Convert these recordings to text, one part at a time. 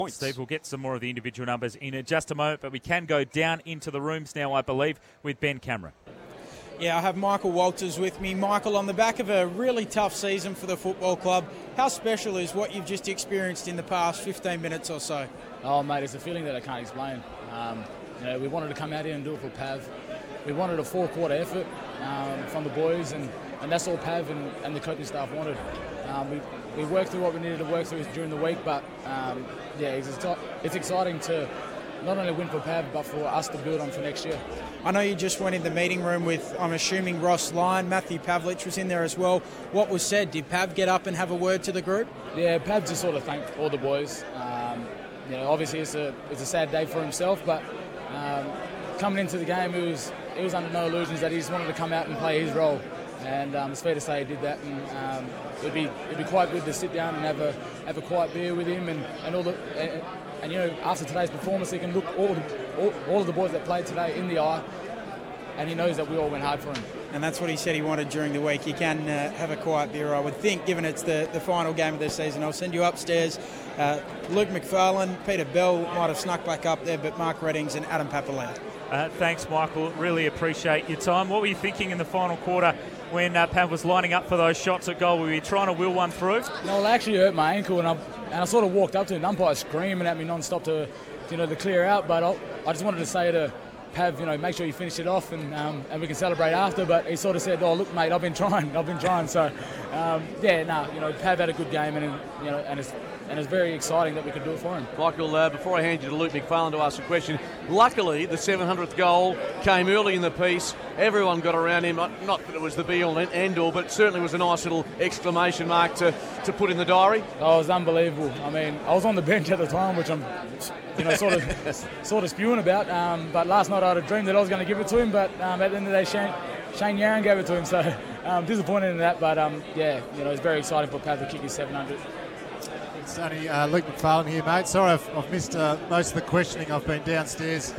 Steve, we'll get some more of the individual numbers in just a moment, but we can go down into the rooms now, I believe, with Ben Cameron. Yeah, I have Michael Walters with me. Michael, on the back of a really tough season for the football club, how special is what you've just experienced in the past 15 minutes or so? Oh, mate, it's a feeling that I can't explain. We wanted to come out here and do it for Pav. We wanted a 4-quarter effort from the boys, and that's all Pav and the coaching staff wanted. We worked through what we needed to work through during the week, but it's exciting to not only win for Pav, but for us to build on for next year. I know you just went in the meeting room with, I'm assuming, Ross Lyon. Matthew Pavlich was in there as well. What was said? Did Pav get up and have a word to the group? Yeah, Pav just sort of thanked all the boys. Obviously it's a sad day for himself, but coming into the game, he was under no illusions that he just wanted to come out and play his role. And it's fair to say he did that, and it'd be quite good to sit down and have a quiet beer with him and all the. And after today's performance, he can look all of the boys that played today in the eye, and he knows that we all went hard for him. And that's what he said he wanted during the week. You can have a quiet beer, I would think, given it's the final game of the season. I'll send you upstairs. Luke McFarlane, Peter Bell might have snuck back up there, but Mark Reddings and Adam Papalau. Thanks, Michael. Really appreciate your time. What were you thinking in the final quarter when Pav was lining up for those shots at goal? Were you trying to will one through? No, I actually hurt my ankle, and I sort of walked up to him. The umpire screaming at me non-stop to clear out. But I just wanted to say to Pav, make sure you finish it off, and we can celebrate after. But he sort of said, "Oh, look, mate, I've been trying." So, Pav had a good game, and it's very exciting that we could do it for him. Michael, before I hand you to Luke McFarlane to ask a question, luckily the 700th goal came early in the piece. Everyone got around him. Not that it was the be-all and end-all, but certainly was a nice little exclamation mark to put in the diary. Oh, it was unbelievable. I mean, I was on the bench at the time, which I'm sort of spewing about. But last night I had a dream that I was going to give it to him, but at the end of the day, Shane Yaron gave it to him. So disappointed in that, but it's very exciting for Pav to kick his 700. It's only Luke McFarlane here, mate. Sorry I've missed most of the questioning. I've been downstairs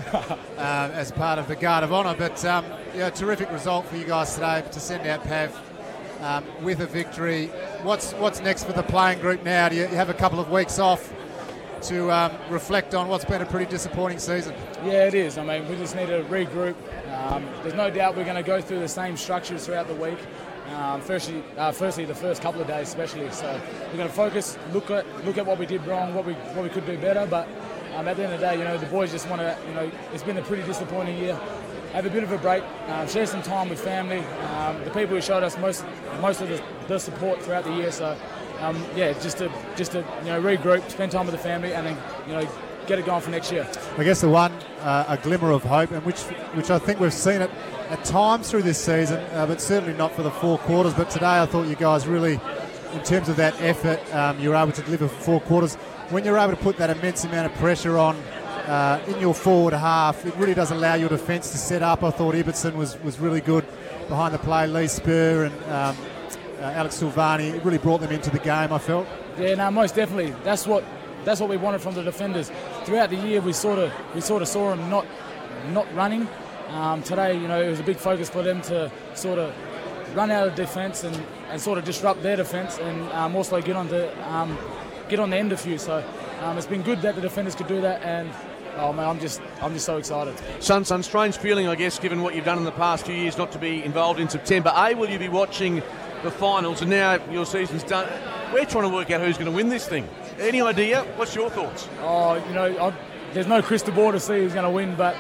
as part of the Guard of Honour. But, terrific result for you guys today to send out Pav with a victory. What's next for the playing group now? Do you have a couple of weeks off to reflect on what's been a pretty disappointing season? Yeah, it is. I mean, we just need to regroup. There's no doubt we're going to go through the same structures throughout the week. Firstly, the first couple of days especially. So we're going to focus, look at what we did wrong, what we could do better. But at the end of the day, the boys just want to, it's been a pretty disappointing year. Have a bit of a break, share some time with family, the people who showed us most of the support throughout the year. So just to regroup, spend time with the family, and then get it going for next year. I guess the one a glimmer of hope, and which I think we've seen it at times through this season, but certainly not for the 4 quarters. But today I thought you guys really, in terms of that effort, you were able to deliver 4 quarters. When you're able to put that immense amount of pressure on in your forward half, it really does allow your defence to set up. I thought Ibbotson was really good behind the play. Lee Spur and Alex Silvani, it really brought them into the game, I felt. Yeah, no, most definitely. That's what we wanted from the defenders. Throughout the year, we sort of saw them not running. Today, it was a big focus for them to sort of run out of defence and sort of disrupt their defence, and also get on the end of few. So it's been good that the defenders could do that, and I'm just so excited. Son, strange feeling, I guess, given what you've done in the past few years, not to be involved in September. Will you be watching the finals, and now your season's done? We're trying to work out who's going to win this thing. Any idea? What's your thoughts? There's no crystal ball to see who's going to win, but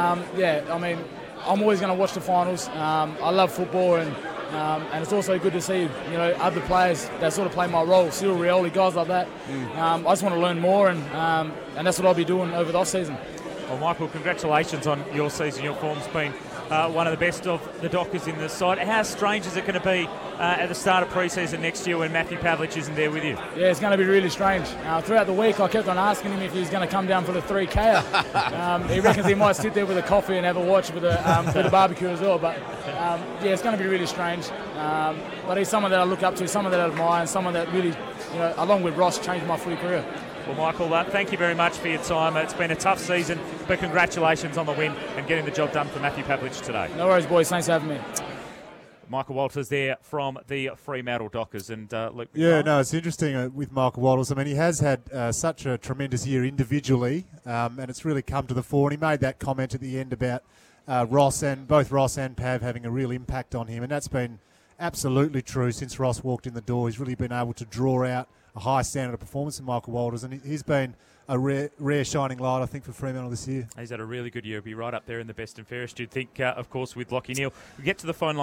I'm always going to watch the finals. I love football, and it's also good to see other players that sort of play my role, Cyril Rioli, guys like that. I just want to learn more, and that's what I'll be doing over the off season. Well, Michael, congratulations on your season. Your form's been one of the best of the Dockers in the side. How strange is it going to be at the start of pre-season next year when Matthew Pavlich isn't there with you? Yeah, it's going to be really strange. Throughout the week, I kept on asking him if he was going to come down for the 3K. He reckons he might sit there with a coffee and have a watch with a barbecue as well. But it's going to be really strange. But he's someone that I look up to, someone that I admire, and someone that really, along with Ross, changed my footy career. Well, Michael, thank you very much for your time. It's been a tough season, but congratulations on the win and getting the job done for Matthew Pavlich today. No worries, boys. Thanks for having me. Michael Walters there from the Fremantle Dockers. And Luke Yeah, McFarlane. no, it's interesting with Michael Walters. I mean, he has had such a tremendous year individually, and it's really come to the fore. And he made that comment at the end about both Ross and Pav having a real impact on him, and that's been absolutely true since Ross walked in the door. He's really been able to draw out a high standard of performance in Michael Walters, and he's been a rare shining light, I think, for Fremantle this year. He's had a really good year. He'll be right up there in the best and fairest. You'd think, of course, with Lachie Neale. We get to the phone line.